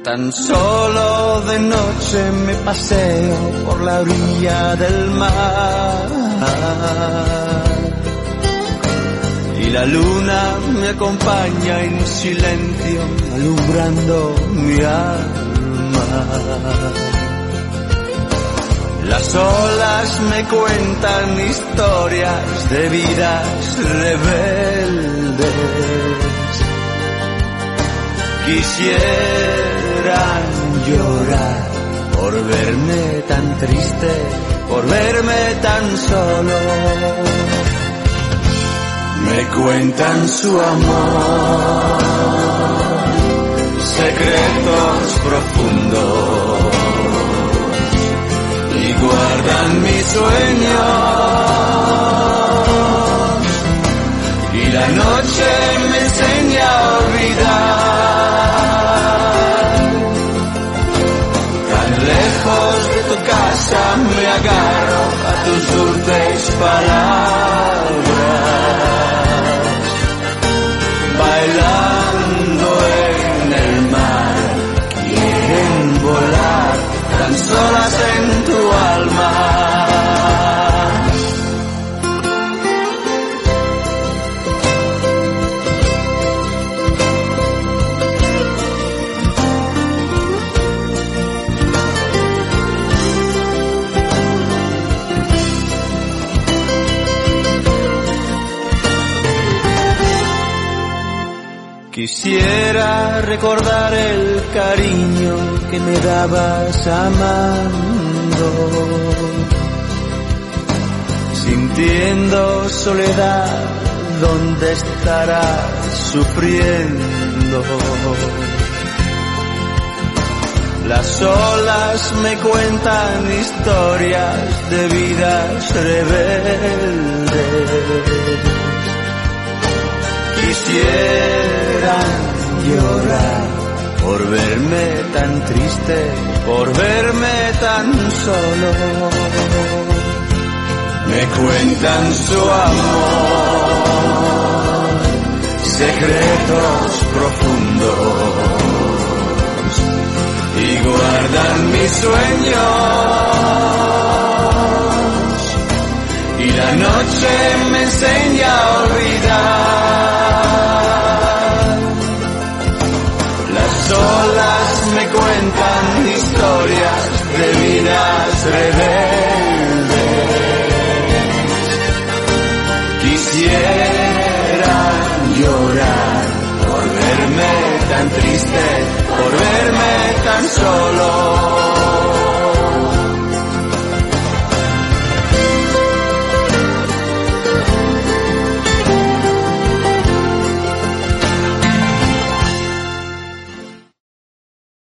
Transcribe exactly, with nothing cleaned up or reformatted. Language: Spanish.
Tan solo de noche me paseo por la orilla del mar y la luna me acompaña en silencio, alumbrando mi alma. Las olas me cuentan historias de vidas rebeldes. Quisieran llorar por verme tan triste, por verme tan solo. Me cuentan su amor, secretos profundos, y guardan mis sueños, y la noche me enseña a olvidar. Tan lejos de tu casa me agarro a tus dulces palabras, bailando en el mar, quieren volar tan solas en tu alma. Quisiera recordar el cariño que me dabas amando, sintiendo soledad, ¿dónde estarás sufriendo? Las olas me cuentan historias de vidas rebeldes. Quisieran llorar por verme tan triste, por verme tan solo. Me cuentan su amor, secretos profundos, y guardan mis sueños, y la noche me enseña a olvidar. Las olas me cuentan historias de vidas rebeldes. Quisieran llorar por verme tan triste, por verme tan solo.